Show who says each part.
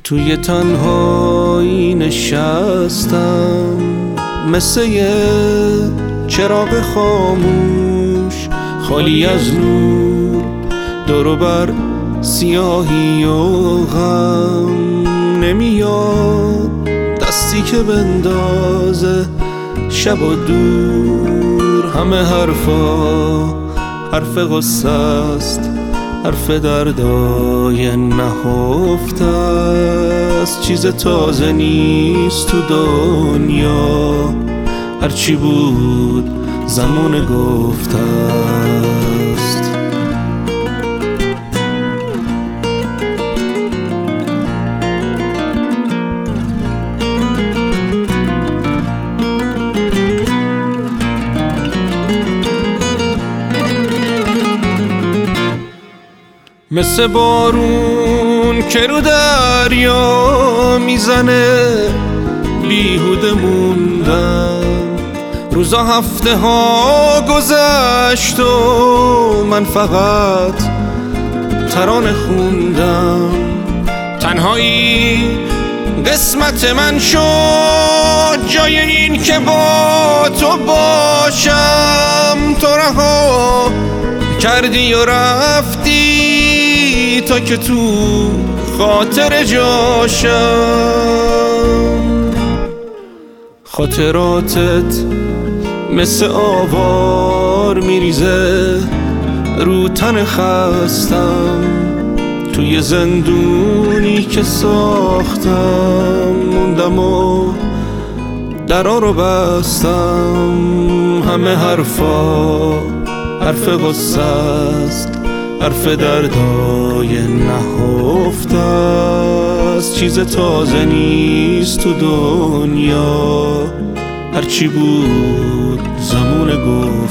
Speaker 1: توی تنهایی نشستم مثل یه چراغ خاموش خالی از نور، دور بر سیاهی و غم. نمیاد دستی که بندازه شب و دور، همه حرف غصه است، حرف دردای نهفته است. چیز تازه نیست تو دنیا، هرچی بود زمان گفته است. مثل بارون که رو دریا میزنه بیهوده موندم. روزا هفته ها گذشت و من فقط ترانه خوندم. تنهایی قسمت من شد، جای این که با تو باشم. تو رها کردی و رفتی تا که تو خاطر جاشم. خاطراتت مثل آوار میریزه رو تن خستم. توی زندونی که ساختم موندم و درا رو بستم. همه حرف غصه است، حرف دردای نهفته است. چیز تازه نیست تو دنیا، هرچی بود زمان گفت